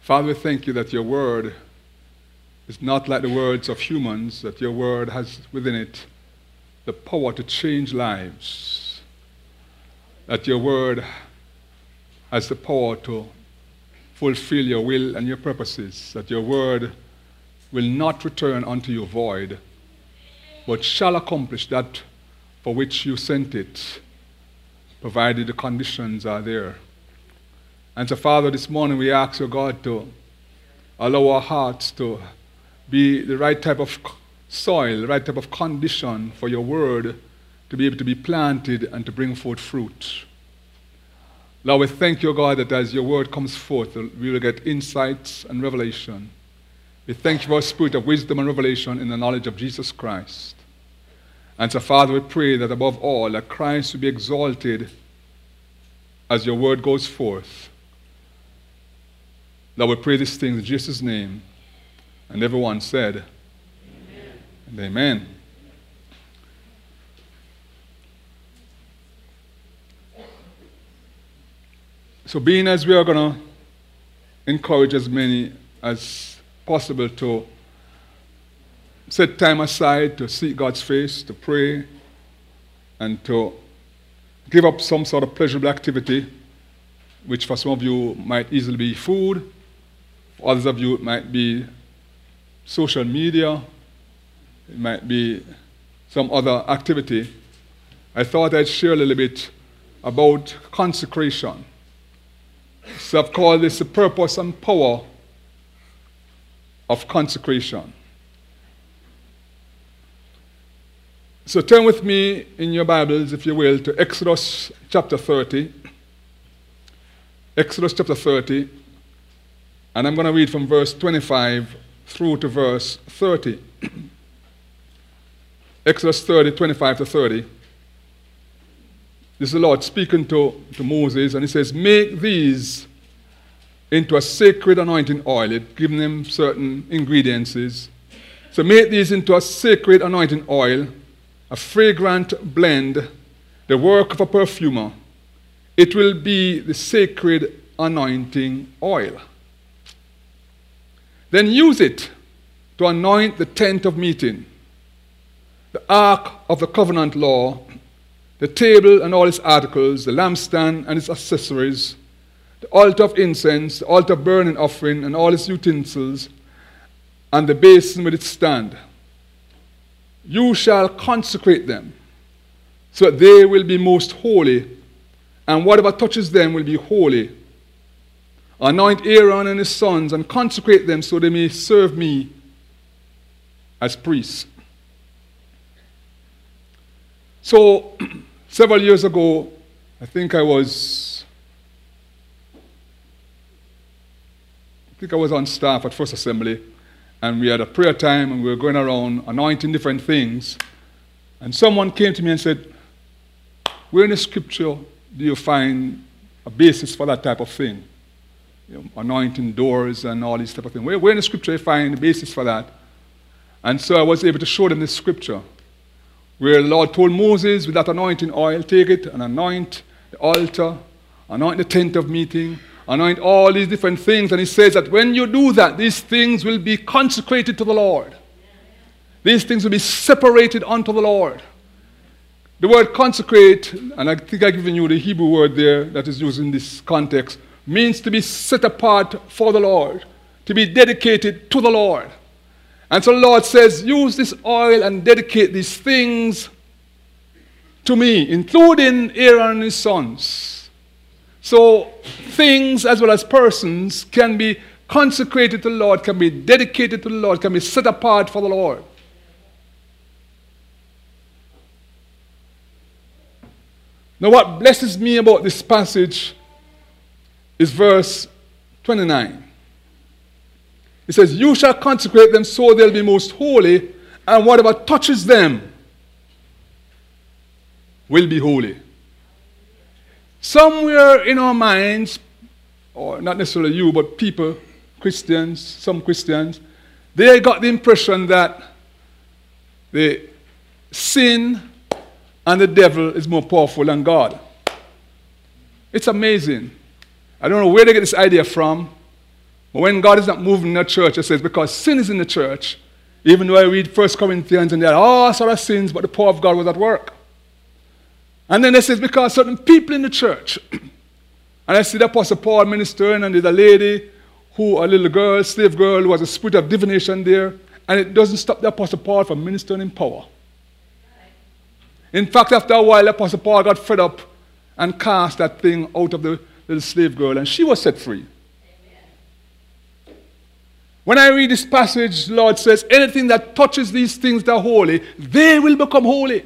Father, we thank you that your word is not like the words of humans, that your word has within it the power to change lives, that your word has the power to fulfill your will and your purposes, that your word will not return unto you void, but shall accomplish that for which you sent it, provided the conditions are there. And so, Father, this morning we ask you, God, to allow our hearts to be the right type of soil, the right type of condition for your word to be able to be planted and to bring forth fruit. Lord, we thank you, God, that as your word comes forth, we will get insights and revelation. We thank you for a spirit of wisdom and revelation in the knowledge of Jesus Christ. And so, Father, we pray that above all, that Christ will be exalted as your word goes forth. Lord, we pray these things in Jesus' name. And everyone said, Amen. And amen. So being as we are going to encourage as many as possible to set time aside to seek God's face, to pray, and to give up some sort of pleasurable activity, which for some of you might easily be food, for others of you it might be social media, it might be some other activity. I thought I'd share a little bit about consecration. So I've called this the purpose and power of consecration. So turn with me in your Bibles, if you will, to Exodus chapter 30. Exodus chapter 30. And I'm going to read from verse 25 through to verse 30. Exodus 30, 25 to 30. This is the Lord speaking to Moses, and he says, make these into a sacred anointing oil, giving them certain ingredients. So make these into a sacred anointing oil, a fragrant blend, the work of a perfumer. It will be the sacred anointing oil. Then use it to anoint the tent of meeting, the ark of the covenant law, the table and all its articles, the lampstand and its accessories, the altar of incense, the altar of burning offering and all its utensils, and the basin with its stand. You shall consecrate them, so that they will be most holy, and whatever touches them will be holy. Anoint Aaron and his sons, and consecrate them so they may serve me as priests. So, several years ago, I think I was on staff at First Assembly, and we had a prayer time, and we were going around anointing different things. And someone came to me and said, where in the scripture do you find a basis for that type of thing? You know, anointing doors and all these type of things. Where in the scripture do you find the basis for that? And so I was able to show them this scripture, where the Lord told Moses, with that anointing oil, take it and anoint the altar, anoint the tent of meeting, anoint all these different things. And he says that when you do that, these things will be consecrated to the Lord. These things will be separated unto the Lord. The word consecrate, and I think I've given you the Hebrew word there that is used in this context, means to be set apart for the Lord, to be dedicated to the Lord. And so the Lord says, use this oil and dedicate these things to me, including Aaron and his sons. So things as well as persons can be consecrated to the Lord, can be dedicated to the Lord, can be set apart for the Lord. Now what blesses me about this passage is verse 29. It says, you shall consecrate them so they'll be most holy, and whatever touches them will be holy. Somewhere in our minds, or not necessarily you, but people, Christians, some Christians, they got the impression that the sin and the devil is more powerful than God. It's amazing. I don't know where they get this idea from, But when God is not moving in the church, it says, because sin is in the church, even though I read 1 Corinthians and there are all sort of sins, but the power of God was at work. And then it says, because certain people in the church, and I see the Apostle Paul ministering, and there's a lady a little girl, slave girl, who has a spirit of divination there, and it doesn't stop the Apostle Paul from ministering in power. In fact, after a while, the Apostle Paul got fed up and cast that thing out of the little slave girl, and she was set free. When I read this passage, the Lord says, anything that touches these things that are holy, they will become holy.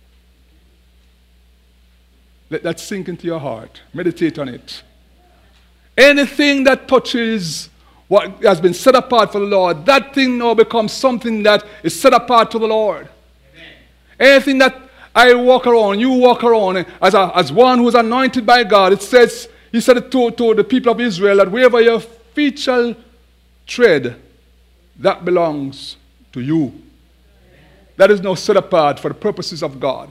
Let that sink into your heart. Meditate on it. Anything that touches what has been set apart for the Lord, that thing now becomes something that is set apart to the Lord. Amen. Anything that I walk around, you walk around, as one who is anointed by God, it says, he said it to the people of Israel, that wherever your feet shall tread, that belongs to you. Amen. That is now set apart for the purposes of God.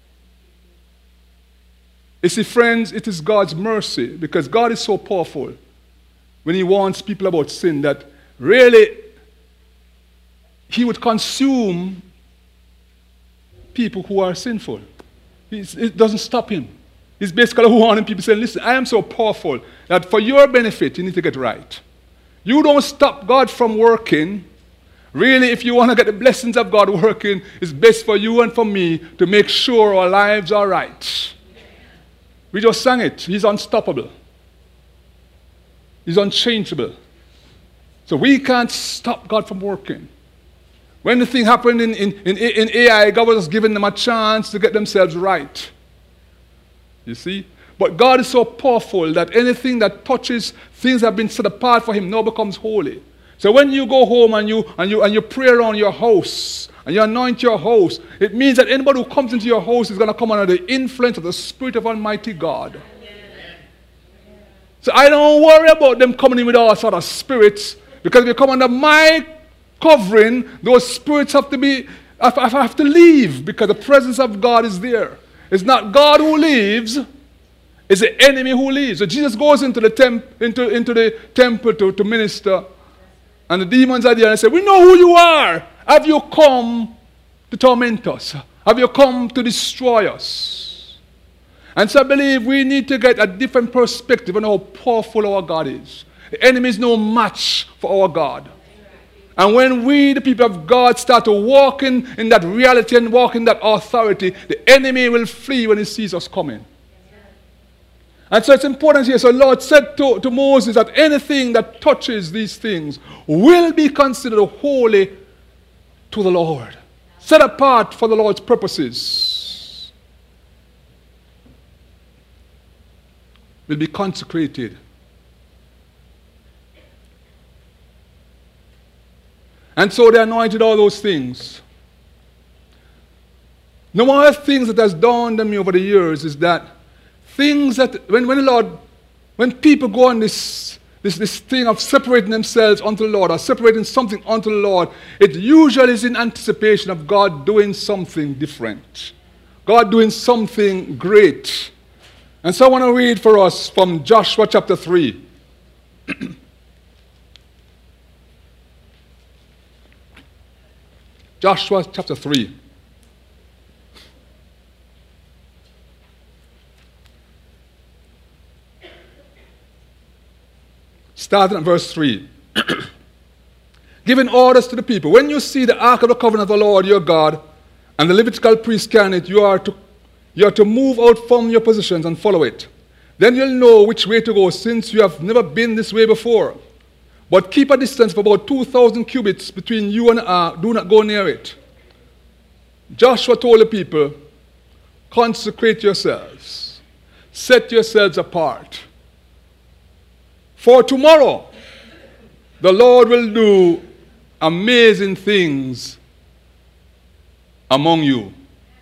You see, friends, it is God's mercy, because God is so powerful when he warns people about sin that really he would consume people who are sinful. It doesn't stop him. He's basically warning people, saying, listen, I am so powerful that for your benefit, you need to get right. You don't stop God from working. Really, if you want to get the blessings of God working, it's best for you and for me to make sure our lives are right. We just sang it. He's unstoppable. He's unchangeable. So we can't stop God from working. When the thing happened in AI, God was giving them a chance to get themselves right. You see? But God is so powerful that anything that touches things that have been set apart for him now becomes holy. So when you go home and you pray around your house and you anoint your house, it means that anybody who comes into your house is going to come under the influence of the Spirit of Almighty God. So I don't worry about them coming in with all sort of spirits, because if you come under my covering, those spirits have to leave, because the presence of God is there. It's not God who leaves. It's the enemy who leaves. So Jesus goes into the temple to minister, and the demons are there and say, we know who you are. Have you come to torment us? Have you come to destroy us? And so I believe we need to get a different perspective on how powerful our God is. The enemy is no match for our God. And when we, the people of God, start to walk in that reality and walk in that authority, the enemy will flee when he sees us coming. And so it's important here. So the Lord said to Moses that anything that touches these things will be considered holy to the Lord, set apart for the Lord's purposes, will be consecrated. And so they anointed all those things. No one of the things that has dawned on me over the years is that things that, when people go on this thing of separating themselves unto the Lord, or separating something unto the Lord, it usually is in anticipation of God doing something different. God doing something great. And so I want to read for us from Joshua chapter 3. Joshua chapter 3. Starting at verse 3. Giving orders to the people. When you see the ark of the covenant of the Lord your God, and the Levitical priest carrying it, you are to move out from your positions and follow it. Then you'll know which way to go, since you have never been this way before. But keep a distance of about 2,000 cubits between you and the ark. Do not go near it. Joshua told the people, consecrate yourselves. Set yourselves apart. For tomorrow, the Lord will do amazing things among you.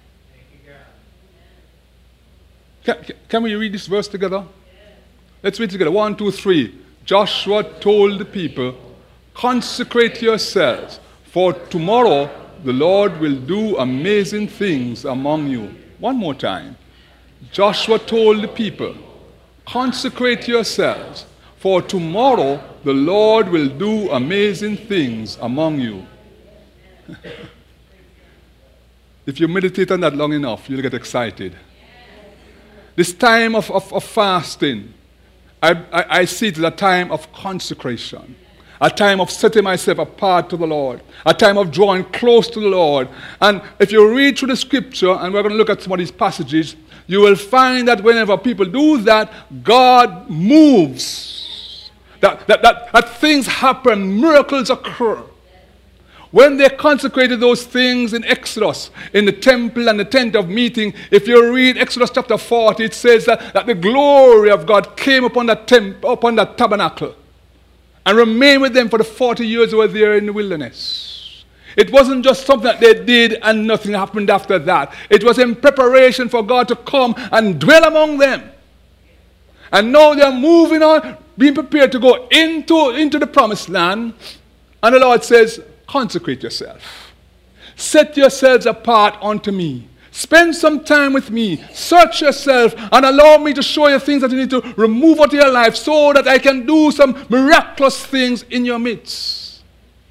Can we read this verse together? Let's read together. 1, 2, 3. Joshua told the people, consecrate yourselves, for tomorrow the Lord will do amazing things among you. One more time. Joshua told the people, consecrate yourselves, For tomorrow the Lord will do amazing things among you. If you meditate on that long enough, you'll get excited. This time of fasting, I see it as a time of consecration, a time of setting myself apart to the Lord, a time of drawing close to the Lord. And if you read through the scripture, and we're going to look at some of these passages, you will find that whenever people do that, God moves. That things happen, miracles occur. When they consecrated those things in Exodus, in the temple and the tent of meeting, if you read Exodus chapter 40, it says that the glory of God came upon that tabernacle and remained with them for the 40 years they were there in the wilderness. It wasn't just something that they did and nothing happened after that. It was in preparation for God to come and dwell among them. And now they're moving on, being prepared to go into the promised land. And the Lord says, consecrate yourself. Set yourselves apart unto me. Spend some time with me. Search yourself and allow me to show you things that you need to remove out of your life so that I can do some miraculous things in your midst.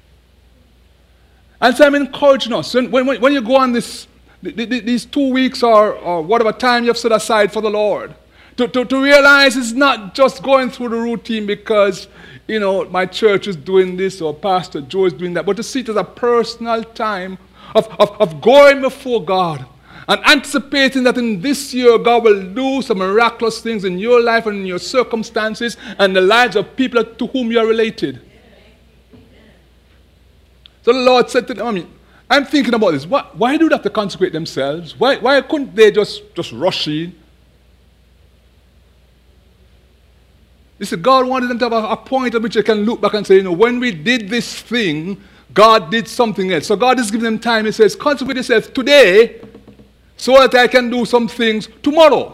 And so I'm encouraging us. When you go on these 2 weeks or whatever time you have set aside for the Lord, to realize it's not just going through the routine because my church is doing this or Pastor Joe is doing that, but to see it as a personal time of going before God and anticipating that in this year God will do some miraculous things in your life and in your circumstances and the lives of people to whom you are related. So the Lord said to them, I'm thinking about this. Why do they have to consecrate themselves? Why couldn't they just rush in? You see, God wanted them to have a point at which they can look back and say, when we did this thing, God did something else. So God is giving them time. He says, consecrate yourself today so that I can do some things tomorrow.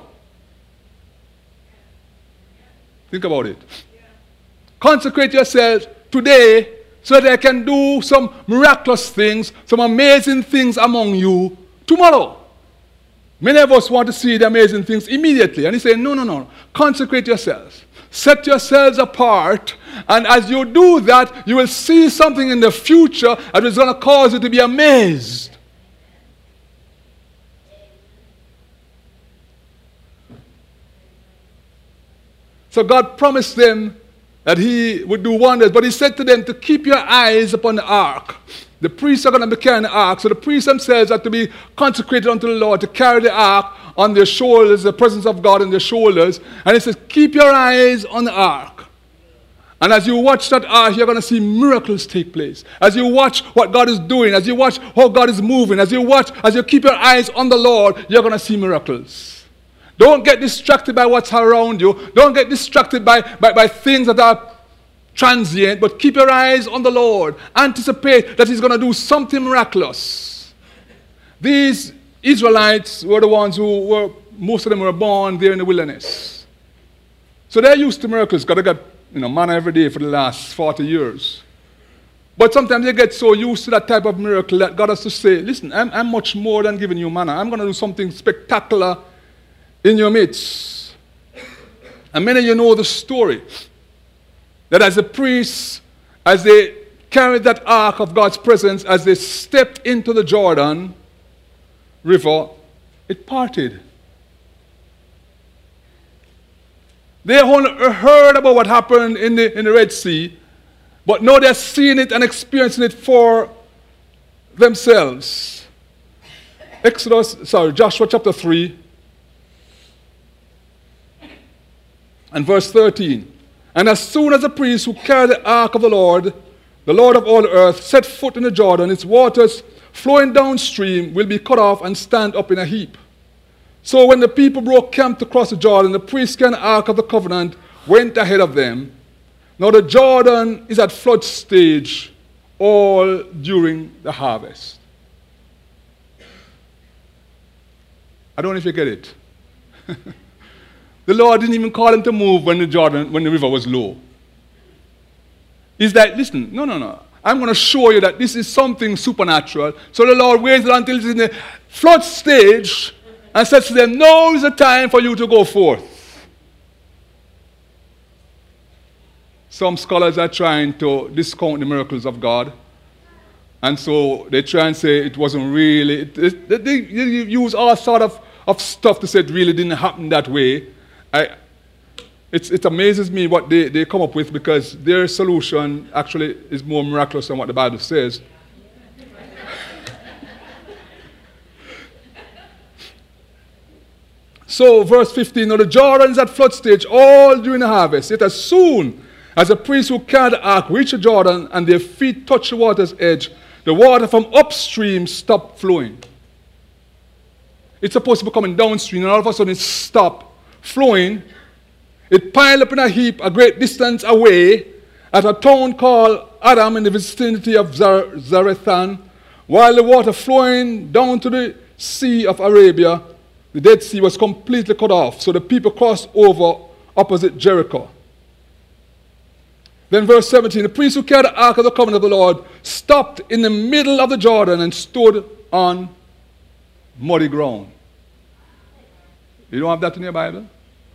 Think about it. Consecrate yourself today so that I can do some miraculous things, some amazing things among you tomorrow. Many of us want to see the amazing things immediately. And he said, no. Consecrate yourselves. Set yourselves apart, and as you do that, you will see something in the future that is going to cause you to be amazed. So God promised them that he would do wonders, but he said to them to keep your eyes upon the ark. The priests are going to be carrying the ark, so the priests themselves are to be consecrated unto the Lord to carry the ark on their shoulders, the presence of God on their shoulders. And it says, keep your eyes on the ark. And as you watch that ark, you're going to see miracles take place. As you watch what God is doing, as you watch how God is moving, as you keep your eyes on the Lord, you're going to see miracles. Don't get distracted by what's around you. Don't get distracted by things that are transient, but keep your eyes on the Lord. Anticipate that he's going to do something miraculous. These Israelites were the ones most of them were born there in the wilderness. So they're used to miracles. God got manna every day for the last 40 years. But sometimes they get so used to that type of miracle that God has to say, listen, I'm much more than giving you manna. I'm going to do something spectacular in your midst. And many of you know the story. That as the priests, as they carried that ark of God's presence, as they stepped into the Jordan River, it parted. They only heard about what happened in the Red Sea, but now they're seeing it and experiencing it for themselves. Joshua chapter 3 and verse 13. And as soon as the priests who carried the ark of the Lord of all the earth, set foot in the Jordan, its waters flowing downstream will be cut off and stand up in a heap. So when the people broke camp to cross the Jordan, the priests carrying the ark of the covenant went ahead of them. Now the Jordan is at flood stage all during the harvest. I don't know if you get it. The Lord didn't even call them to move when the river was low. He's like, listen, no. I'm going to show you that this is something supernatural. So the Lord waited until it's in the flood stage and said to them, now is the time for you to go forth. some scholars are trying to discount the miracles of God. And so they try and say it wasn't really, they use all sort of stuff to say it really didn't happen that way. It amazes me what they come up with, because their solution actually is more miraculous than what the Bible says. So, verse 15, now the Jordan is at flood stage all during the harvest. Yet as soon as the priests who carried the ark reached the Jordan and their feet touched the water's edge, the water from upstream stopped flowing. It's supposed to be coming downstream, and all of a sudden it stopped flowing. It piled up in a heap a great distance away at a town called Adam in the vicinity of Zarethan, while the water flowing down to the Sea of Arabia, the Dead Sea, was completely cut off. So the people crossed over opposite Jericho. Then verse 17, the priest who carried the ark of the covenant of the Lord stopped in the middle of the Jordan and stood on muddy ground. You don't have that in your Bible?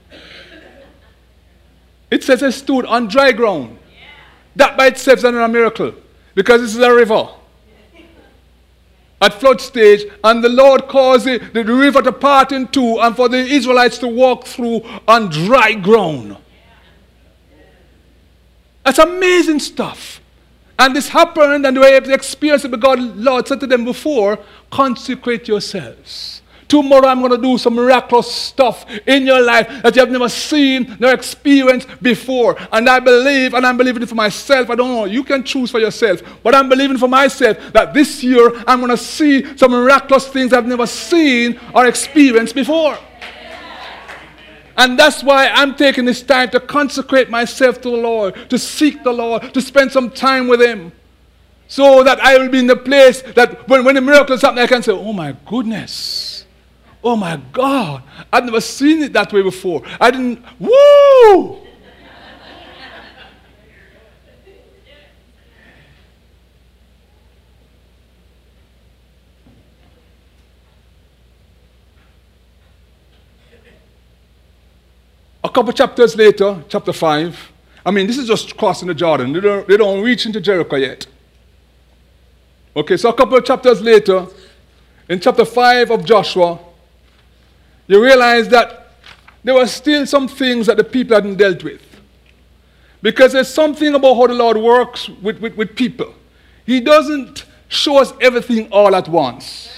It says it stood on dry ground. That by itself is another miracle, because this is a river at flood stage, and the Lord caused the river to part in two and for the Israelites to walk through on dry ground. That's amazing stuff. And this happened, and they were able to experience it because Lord said to them before, consecrate yourselves. Tomorrow I'm going to do some miraculous stuff in your life that you have never seen nor experienced before. And I believe, and I'm believing it for myself. I don't know, you can choose for yourself. But I'm believing for myself that this year I'm going to see some miraculous things I've never seen or experienced before. And that's why I'm taking this time to consecrate myself to the Lord, to seek the Lord, to spend some time with Him. So that I will be in the place that when the miracles happen, I can say, oh my goodness. Oh my God, I've never seen it that way before. I didn't, woo! A couple chapters later, chapter 5, I mean, this is just crossing the Jordan. They don't reach into Jericho yet. Okay, so a couple of chapters later, in chapter 5 of Joshua, you realize that there were still some things that the people hadn't dealt with. Because there's something about how the Lord works with people. He doesn't show us everything all at once.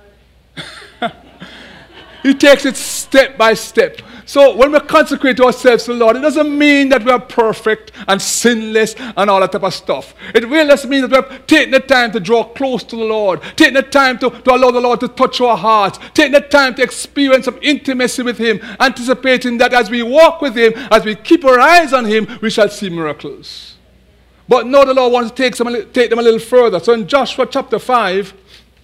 He takes it step by step. So when we consecrate ourselves to the Lord, it doesn't mean that we are perfect and sinless and all that type of stuff. It really just means that we have taken the time to draw close to the Lord, taking the time to allow the Lord to touch our hearts, taking the time to experience some intimacy with Him, anticipating that as we walk with Him, as we keep our eyes on Him, we shall see miracles. But now the Lord wants to take them a little further. So in Joshua chapter 5,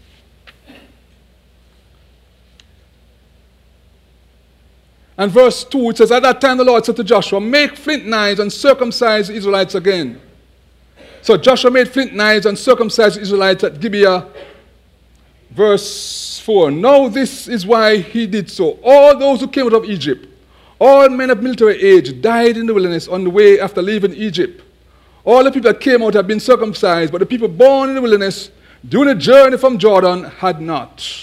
and verse 2, it says, at that time the Lord said to Joshua, make flint knives and circumcise the Israelites again. So Joshua made flint knives and circumcised the Israelites at Gibeah. Verse 4, now this is why he did so. All those who came out of Egypt, all men of military age, died in the wilderness on the way after leaving Egypt. All the people that came out had been circumcised, but the people born in the wilderness during the journey from Jordan had not.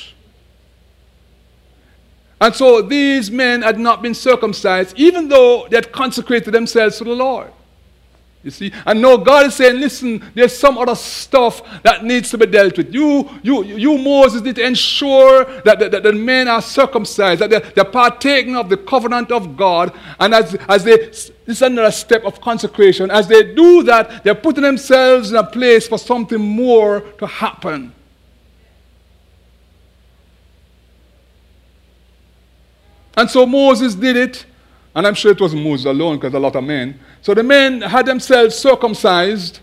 And so these men had not been circumcised, even though they had consecrated themselves to the Lord. You see? And now God is saying, listen, there's some other stuff that needs to be dealt with. You Moses, need to ensure that the men are circumcised, that they're partaking of the covenant of God. And as this is another step of consecration. As they do that, they're putting themselves in a place for something more to happen. And so Moses did it, and I'm sure it wasn't Moses alone because a lot of men. So the men had themselves circumcised.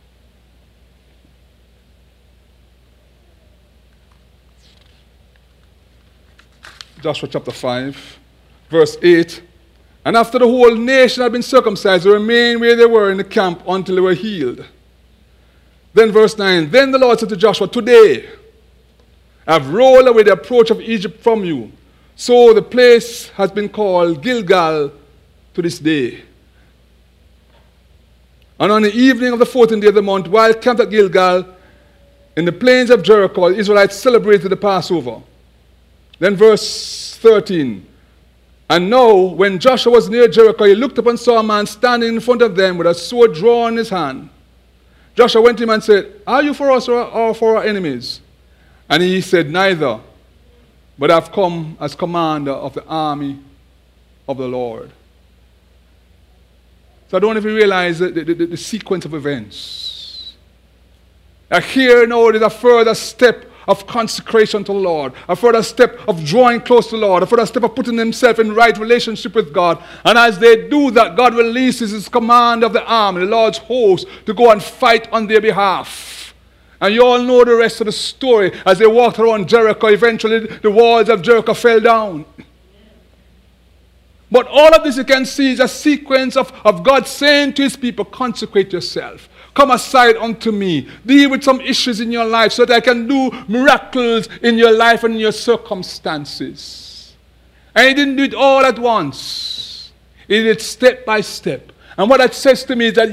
Joshua chapter 5, verse 8. And after the whole nation had been circumcised, they remained where they were in the camp until they were healed. Then verse 9, then the Lord said to Joshua, today I've rolled away the approach of Egypt from you. So the place has been called Gilgal to this day. And on the evening of the 14th day of the month, while camped at Gilgal, in the plains of Jericho, the Israelites celebrated the Passover. Then verse 13. And now, when Joshua was near Jericho, he looked up and saw a man standing in front of them with a sword drawn in his hand. Joshua went to him and said, "Are you for us or for our enemies?" And he said, "Neither, but I've come as commander of the army of the Lord." So I don't know if you realize the sequence of events. Here now there's a further step of consecration to the Lord, a further step of drawing close to the Lord, a further step of putting himself in right relationship with God. And as they do that, God releases his command of the army, the Lord's host, to go and fight on their behalf. And you all know the rest of the story. As they walked around Jericho, eventually the walls of Jericho fell down. But all of this you can see is a sequence of God saying to his people, consecrate yourself. Come aside unto me. Deal with some issues in your life so that I can do miracles in your life and in your circumstances. And he didn't do it all at once. He did it step by step. And what that says to me is that,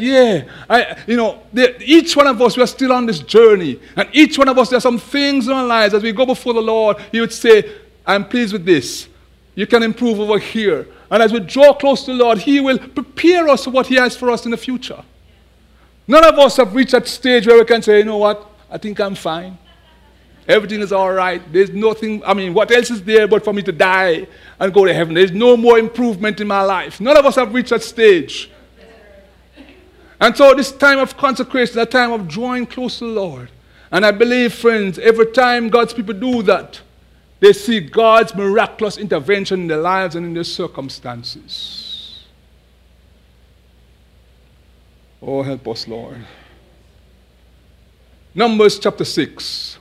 each one of us, we are still on this journey. And each one of us, there are some things in our lives as we go before the Lord, he would say, I'm pleased with this. You can improve over here. And as we draw close to the Lord, he will prepare us for what he has for us in the future. None of us have reached that stage where we can say, you know what, I think I'm fine. Everything is all right. There's nothing, what else is there but for me to die and go to heaven? There's no more improvement in my life. None of us have reached that stage. And so this time of consecration, a time of drawing close to the Lord. And I believe, friends, every time God's people do that, they see God's miraculous intervention in their lives and in their circumstances. Oh, help us, Lord. Numbers chapter 6.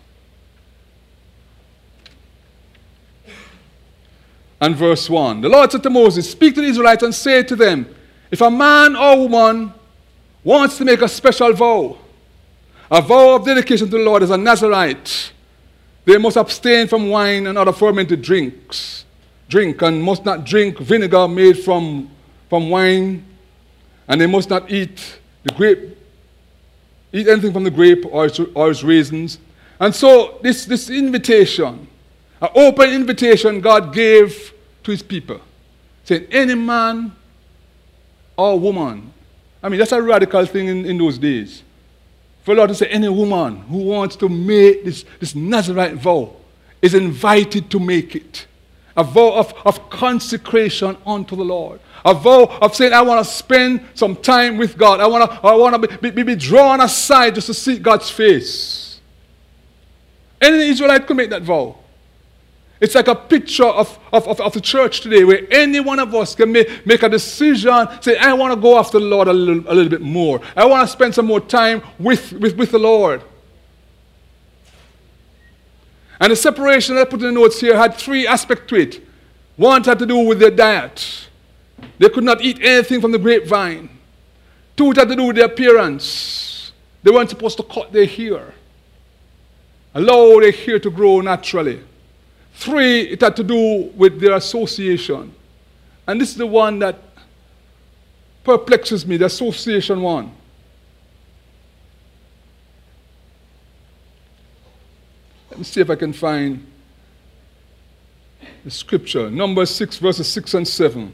And verse 1. The Lord said to Moses, speak to the Israelites and say to them, if a man or woman wants to make a special vow, a vow of dedication to the Lord as a Nazirite, they must abstain from wine and other fermented drinks. Drink and must not drink vinegar made from wine, and they must not eat anything from the grape or its raisins. And so this invitation, an open invitation God gave to his people, saying any man or woman. That's a radical thing in those days. For the Lord to say any woman who wants to make this Nazirite vow is invited to make it. A vow of consecration unto the Lord. A vow of saying, I want to spend some time with God. I want to be drawn aside just to seek God's face. Any Israelite could make that vow. It's like a picture of the church today where any one of us can make a decision, say, I want to go after the Lord a little bit more. I want to spend some more time with the Lord. And the separation that I put in the notes here had three aspects to it. One had to do with their diet. They could not eat anything from the grapevine. Two, it had to do with their appearance. They weren't supposed to cut their hair. Allow their hair to grow naturally. Three, it had to do with their association. And this is the one that perplexes me, the association one. Let me see if I can find the scripture. Numbers 6, verses 6 and 7.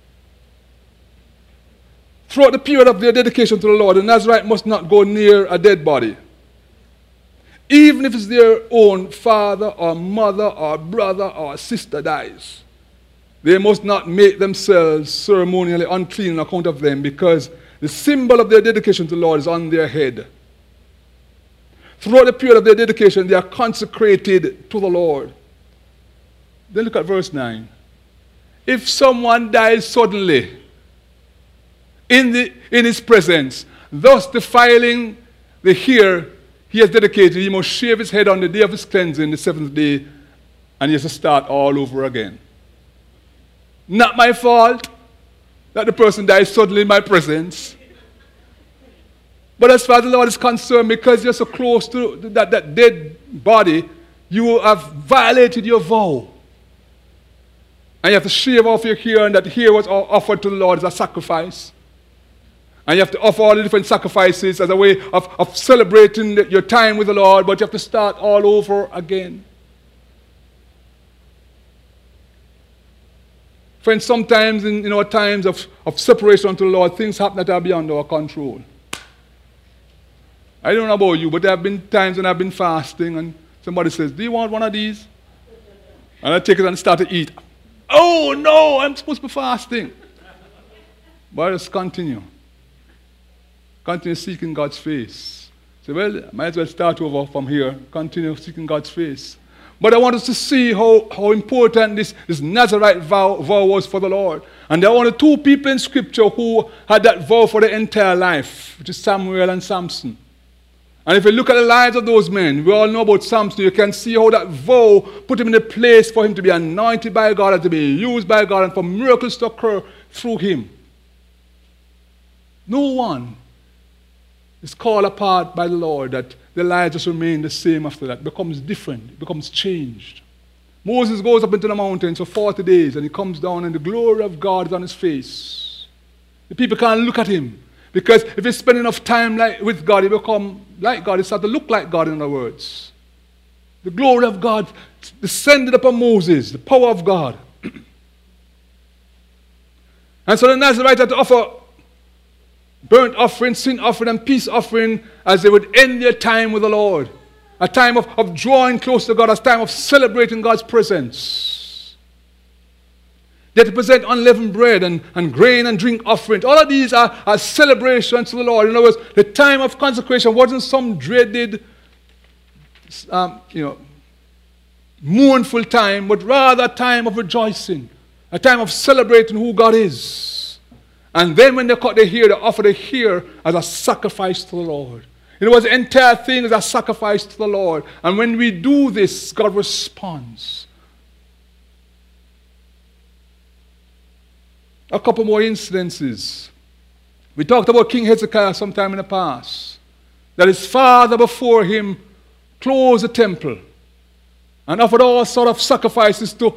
Throughout the period of their dedication to the Lord, the Nazirite must not go near a dead body. Even if it's their own father or mother or brother or sister dies. They must not make themselves ceremonially unclean on account of them, because the symbol of their dedication to the Lord is on their head. Throughout the period of their dedication, they are consecrated to the Lord. Then look at verse 9. If someone dies suddenly in his presence, thus defiling the hair he has dedicated, he must shave his head on the day of his cleansing, the seventh day, and he has to start all over again. Not my fault that the person dies suddenly in my presence. But as far as the Lord is concerned, because you're so close to that dead body, you have violated your vow. And you have to shave off your hair, and that hair was offered to the Lord as a sacrifice. And you have to offer all the different sacrifices as a way of celebrating your time with the Lord, but you have to start all over again. Friends, sometimes in our times of separation to the Lord, things happen that are beyond our control. I don't know about you, but there have been times when I've been fasting and somebody says, do you want one of these? And I take it and start to eat. Oh no, I'm supposed to be fasting. But I just continue. Continue seeking God's face. Say, well, I might as well start over from here. Continue seeking God's face. But I want us to see how important this Nazarite vow was for the Lord. And there are only two people in Scripture who had that vow for their entire life, which is Samuel and Samson. And if you look at the lives of those men, we all know about Samson, you can see how that vow put him in a place for him to be anointed by God and to be used by God and for miracles to occur through him. No one is called apart by the Lord that their lives just remain the same after that. It becomes different. It becomes changed. Moses goes up into the mountains for 40 days and he comes down and the glory of God is on his face. The people can't look at him because if he spend enough time with God, he become like God. He start to look like God, in other words. The glory of God descended upon Moses, the power of God. And so the Nazarites had to offer burnt offering, sin offering, and peace offering as they would end their time with the Lord. A time of drawing close to God, a time of celebrating God's presence. They had to present unleavened bread and grain and drink offerings. All of these are celebrations to the Lord. In other words, the time of consecration wasn't some dreaded, mournful time, but rather a time of rejoicing, a time of celebrating who God is. And then when they cut the hair, they offer the hair as a sacrifice to the Lord. It was the entire thing as a sacrifice to the Lord. And when we do this, God responds. A couple more incidences. We talked about King Hezekiah sometime in the past. That his father before him closed the temple and offered all sort of sacrifices to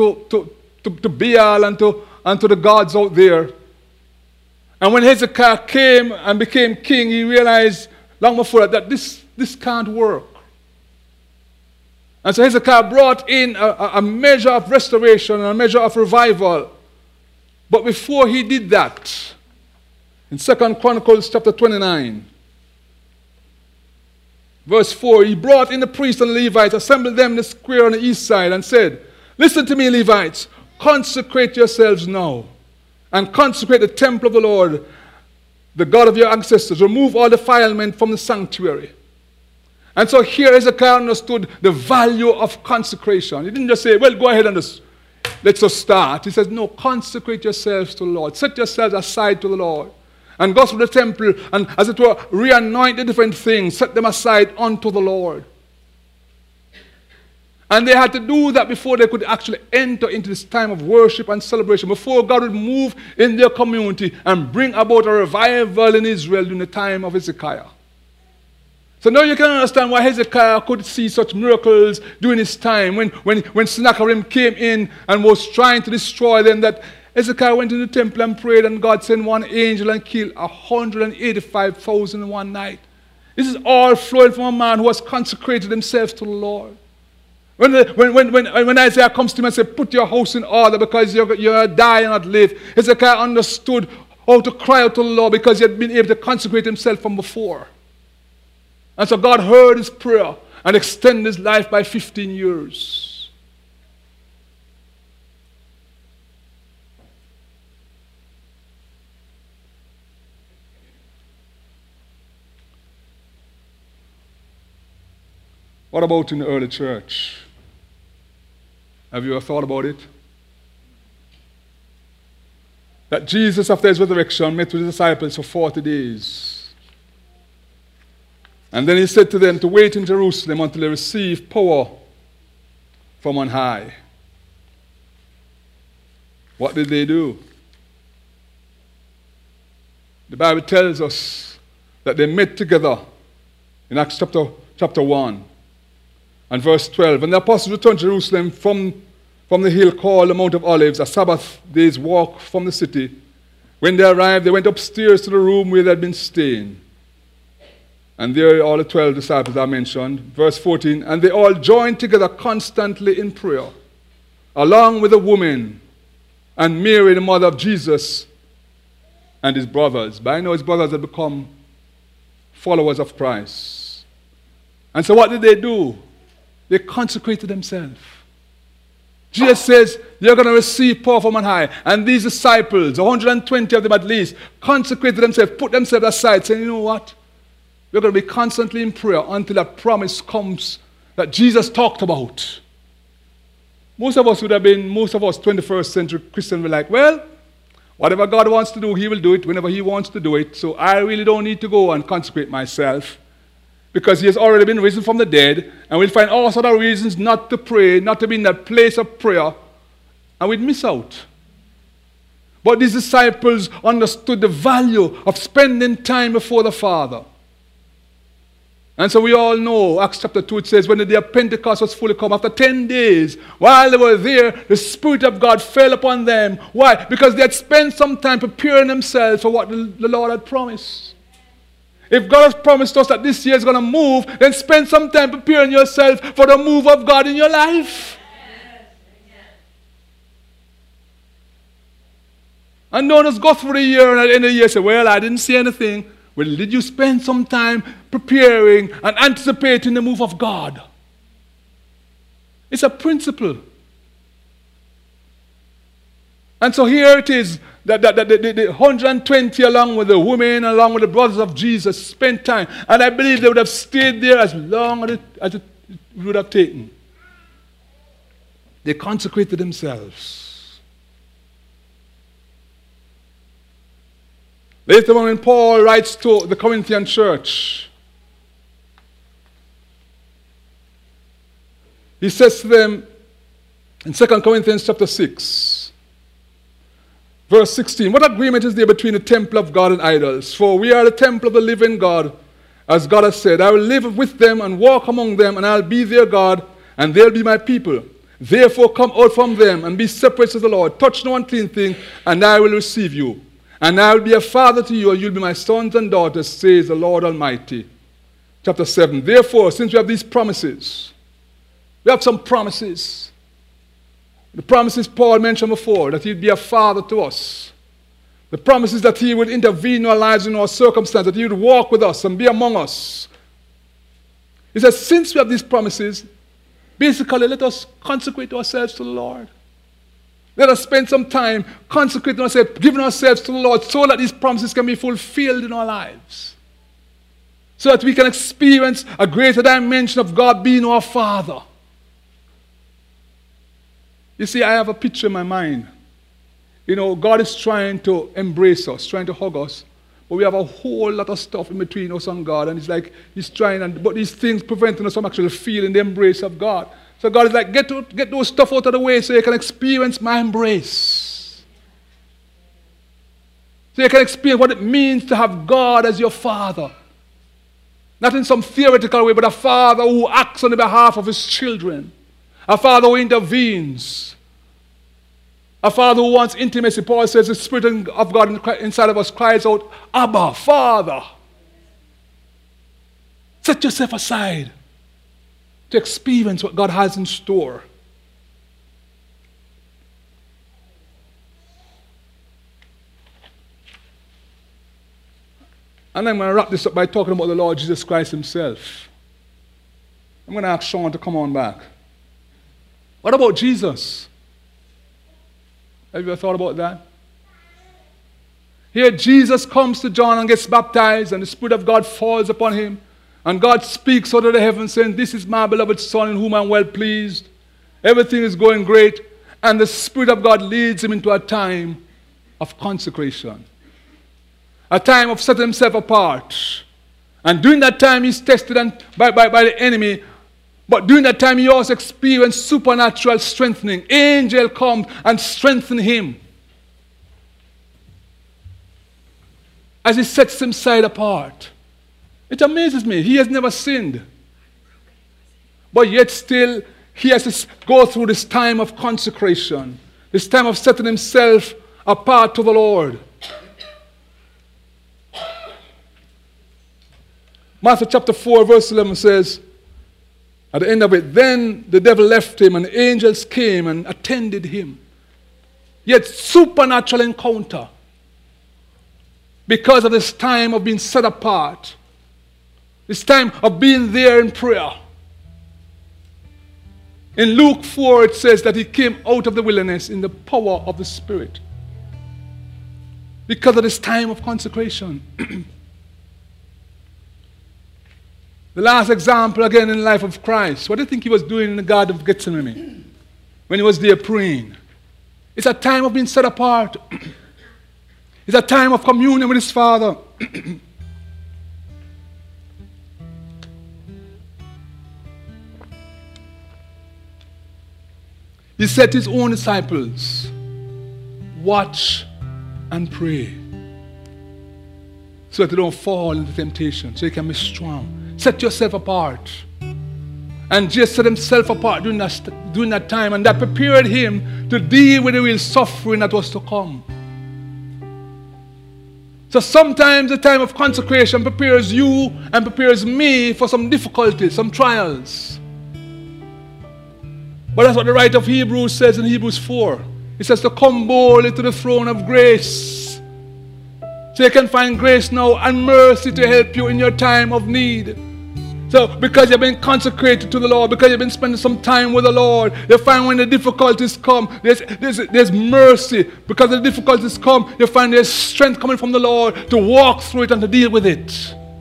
Baal and to the gods out there. And when Hezekiah came and became king, he realized long before that this can't work. And so Hezekiah brought in a measure of restoration and a measure of revival. But before he did that, in 2 Chronicles chapter 29, verse 4, he brought in the priests and the Levites, assembled them in the square on the east side, and said, listen to me, Levites, consecrate yourselves now, and consecrate the temple of the Lord, the God of your ancestors. Remove all defilement from the sanctuary. And so here Hezekiah understood the value of consecration. He didn't just say, well, go ahead and let's just start. He says, no, consecrate yourselves to the Lord. Set yourselves aside to the Lord. And go through the temple and, as it were, re-anoint the different things. Set them aside unto the Lord. And they had to do that before they could actually enter into this time of worship and celebration, before God would move in their community and bring about a revival in Israel during the time of Hezekiah. So now you can understand why Hezekiah could see such miracles during his time when Sennacherib came in and was trying to destroy them, that Hezekiah went into the temple and prayed, and God sent one angel and killed 185,000 in one night. This is all flowing from a man who has consecrated himself to the Lord. When Isaiah comes to him and says, put your house in order because you're die and not live, Hezekiah understood how to cry out to the Lord because he had been able to consecrate himself from before. And so God heard his prayer and extended his life by 15 years. What about in the early church? Have you ever thought about it? That Jesus, after his resurrection, met with his disciples for 40 days. And then he said to them to wait in Jerusalem until they receive power from on high. What did they do? The Bible tells us that they met together in Acts chapter 1. And verse 12, and the apostles returned to Jerusalem from the hill called the Mount of Olives, a Sabbath day's walk from the city. When they arrived, they went upstairs to the room where they had been staying. And there all the 12 disciples are mentioned. Verse 14, and they all joined together constantly in prayer, along with the woman and Mary, the mother of Jesus, and his brothers. But I know his brothers had become followers of Christ. And so what did they do? They consecrated themselves. Jesus says, you're going to receive power from on high. And these disciples, 120 of them at least, consecrated themselves, put themselves aside, saying, you know what? We're going to be constantly in prayer until that promise comes that Jesus talked about. Most of us 21st century Christians were like, well, whatever God wants to do, he will do it whenever he wants to do it. So I really don't need to go and consecrate myself because he has already been risen from the dead. And we'll find all sorts of reasons not to pray, not to be in that place of prayer. And we'd miss out. But these disciples understood the value of spending time before the Father. And so we all know, Acts chapter 2, it says, when the day of Pentecost was fully come, after 10 days, while they were there, the Spirit of God fell upon them. Why? Because they had spent some time preparing themselves for what the Lord had promised. If God has promised us that this year is going to move, then spend some time preparing yourself for the move of God in your life. And don't just go through the year and at the end of the year say, well, I didn't see anything. Well, did you spend some time preparing and anticipating the move of God? It's a principle. And so here it is that the 120 along with the women, along with the brothers of Jesus spent time. And I believe they would have stayed there as long as it would have taken. They consecrated themselves. Later on, when Paul writes to the Corinthian church, he says to them in 2 Corinthians chapter 6, verse 16, what agreement is there between the temple of God and idols? For we are the temple of the living God, as God has said, I will live with them and walk among them, and I'll be their God, and they'll be my people. Therefore come out from them and be separate, says the Lord. Touch no unclean thing, and I will receive you. And I will be a father to you, and you'll be my sons and daughters, says the Lord Almighty. Chapter 7. Therefore, since we have these promises, we have some promises. The promises Paul mentioned before, that he'd be a father to us. The promises that he would intervene in our lives, in our circumstances, that he would walk with us and be among us. He says, since we have these promises, basically let us consecrate ourselves to the Lord. Let us spend some time consecrating ourselves, giving ourselves to the Lord so that these promises can be fulfilled in our lives. So that we can experience a greater dimension of God being our Father. You see, I have a picture in my mind. You know, God is trying to embrace us, trying to hug us. But we have a whole lot of stuff in between us and God. And it's like he's trying, but these things preventing us from actually feeling the embrace of God. So God is like, get those stuff out of the way so you can experience my embrace. So you can experience what it means to have God as your Father. Not in some theoretical way, but a Father who acts on the behalf of his children. A Father who intervenes. A Father who wants intimacy. Paul says the Spirit of God inside of us cries out, Abba, Father. Set yourself aside to experience what God has in store. And I'm going to wrap this up by talking about the Lord Jesus Christ himself. I'm going to ask Sean to come on back. What about Jesus? Have you ever thought about that? Here Jesus comes to John and gets baptized, and the Spirit of God falls upon him. And God speaks out of the heavens saying, this is my beloved Son in whom I'm well pleased. Everything is going great. And the Spirit of God leads him into a time of consecration. A time of setting himself apart. And during that time he's tested by the enemy. But during that time he also experienced supernatural strengthening. Angel comes and strengthens him. As he sets himself apart. It amazes me. He has never sinned. But yet still, he has to go through this time of consecration. This time of setting himself apart to the Lord. Matthew chapter 4, verse 11 says, at the end of it, then the devil left him and the angels came and attended him. Yet supernatural encounter. Because of this time of being set apart. This time of being there in prayer. In Luke 4 it says that he came out of the wilderness in the power of the Spirit. Because of this time of consecration. The last example again in the life of Christ. What do you think he was doing in the Garden of Gethsemane? When he was there praying. It's a time of being set apart. It's a time of communion with his Father. He said to his own disciples, watch and pray. So that you don't fall into temptation. So you can be strong. Set yourself apart. And Jesus set himself apart during that time. And that prepared him to deal with the real suffering that was to come. So sometimes the time of consecration prepares you and prepares me for some difficulties, some trials. But that's what the writer of Hebrews says in Hebrews 4. He says to come boldly to the throne of grace. So you can find grace now and mercy to help you in your time of need. So because you've been consecrated to the Lord, because you've been spending some time with the Lord, you find when the difficulties come, there's mercy. Because the difficulties come, you find there's strength coming from the Lord to walk through it and to deal with it.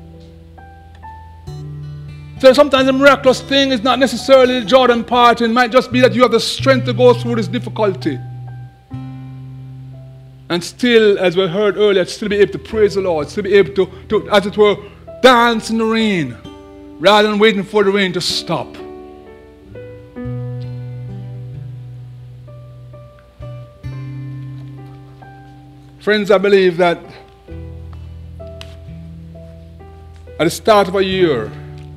So sometimes the miraculous thing is not necessarily the Jordan part. It might just be that you have the strength to go through this difficulty. And still, as we heard earlier, still be able to praise the Lord, still be able to, as it were, dance in the rain, rather than waiting for the rain to stop. Friends, I believe that at the start of a year,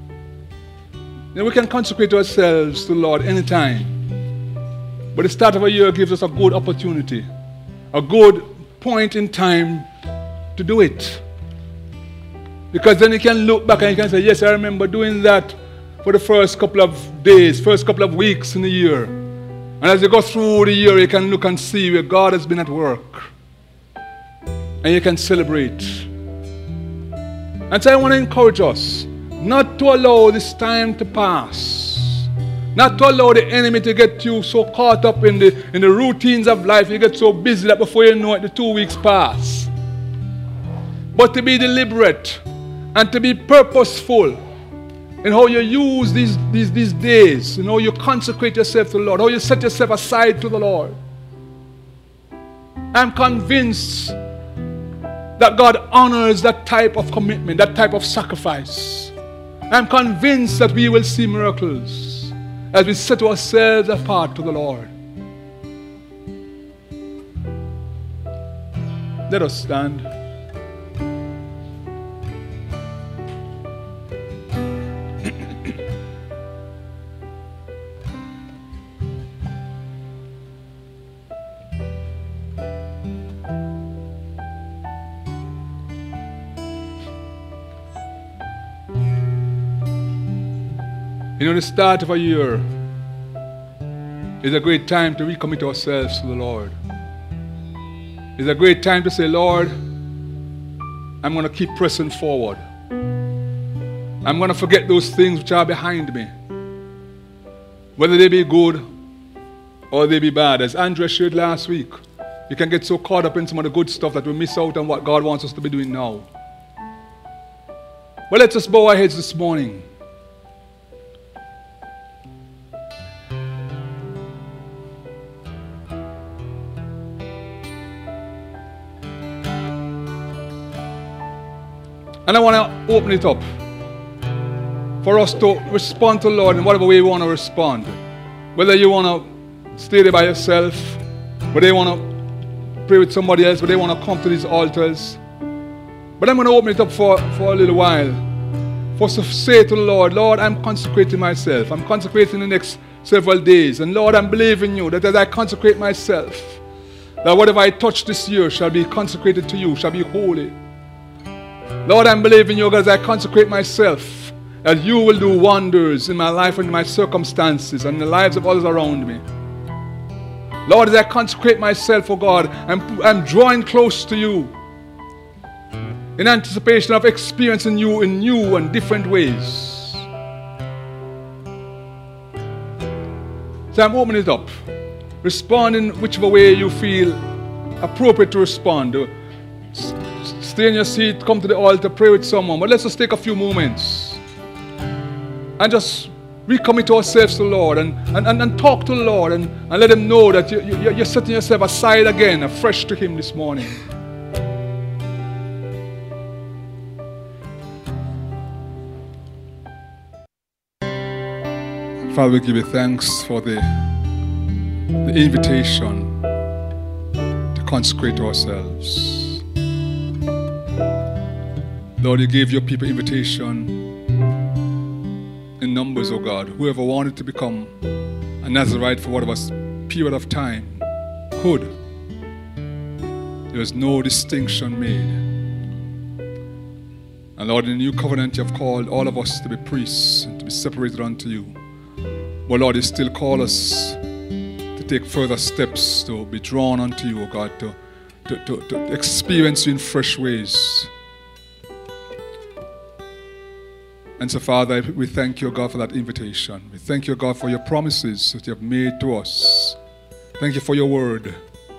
we can consecrate ourselves to the Lord anytime. But the start of a year gives us a good opportunity, a good point in time to do it. Because then you can look back and you can say, yes, I remember doing that for the first couple of days, first couple of weeks in the year. And as you go through the year, you can look and see where God has been at work. And you can celebrate. And so I want to encourage us not to allow this time to pass. Not to allow the enemy to get you so caught up in the routines of life. You get so busy that before you know it, the 2 weeks pass. But to be deliberate and to be purposeful in how you use these days, how you consecrate yourself to the Lord, how you set yourself aside to the Lord. I'm convinced that God honors that type of commitment, that type of sacrifice. I'm convinced that we will see miracles as we set ourselves apart to the Lord. Let us stand. The start of a year is a great time to recommit ourselves to the Lord. It's a great time to say, Lord, I'm going to keep pressing forward. I'm going to forget those things which are behind me. Whether they be good or they be bad. As Andrea shared last week, you can get so caught up in some of the good stuff that we miss out on what God wants us to be doing now. But let's just bow our heads this morning. And I want to open it up for us to respond to the Lord in whatever way you want to respond. Whether you want to stay there by yourself, whether you want to pray with somebody else, whether you want to come to these altars. But I'm going to open it up for a little while. For us to say to the Lord, Lord, I'm consecrating myself. I'm consecrating the next several days. And Lord, I'm believing you that as I consecrate myself, that whatever I touch this year shall be consecrated to you, shall be holy. Lord, I'm believing you, God, as I consecrate myself, that you will do wonders in my life and in my circumstances and in the lives of others around me. Lord, as I consecrate myself, oh God, I'm drawing close to you in anticipation of experiencing you in new and different ways. So I'm opening it up. Respond in whichever way you feel appropriate to respond. Stay in your seat, come to the altar, pray with someone. But let's just take a few moments and just recommit ourselves to the Lord and talk to the Lord and let Him know that you're setting yourself aside again, afresh to Him this morning. Father, we give you thanks for the invitation to consecrate ourselves. Lord, you gave your people invitation in numbers, oh God. Whoever wanted to become a Nazirite for whatever period of time could. There was no distinction made. And Lord, in the new covenant you have called all of us to be priests and to be separated unto you. But Lord, you still call us to take further steps, to be drawn unto you, oh God, to experience you in fresh ways. And so, Father, we thank you, God, for that invitation. We thank you, God, for your promises that you have made to us. Thank you for your word.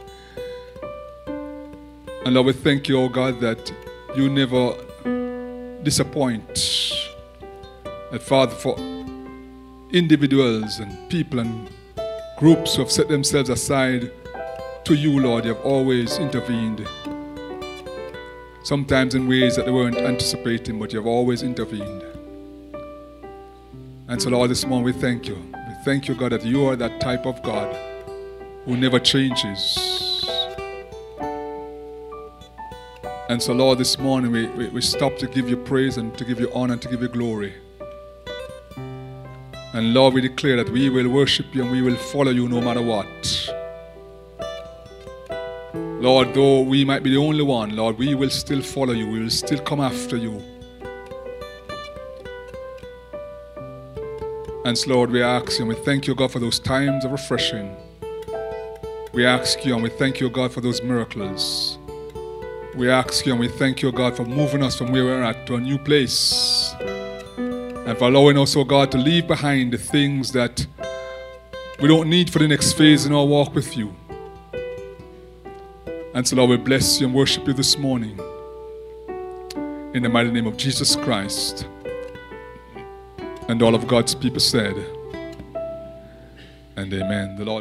And Lord, we thank you, oh God, that you never disappoint. That, Father, for individuals and people and groups who have set themselves aside to you, Lord, you have always intervened. Sometimes in ways that they weren't anticipating, but you have always intervened. And so, Lord, this morning we thank you. We thank you, God, that you are that type of God who never changes. And so, Lord, this morning we stop to give you praise and to give you honor and to give you glory. And Lord, we declare that we will worship you and we will follow you no matter what. Lord, though we might be the only one, Lord, we will still follow you. We will still come after you. And so, Lord, we ask you and we thank you, God, for those times of refreshing. We ask you and we thank you, God, for those miracles. We ask you and we thank you, God, for moving us from where we're at to a new place. And for allowing us, oh God, to leave behind the things that we don't need for the next phase in our walk with you. And so, Lord, we bless you and worship you this morning. In the mighty name of Jesus Christ. And all of God's people said, and amen. The Lord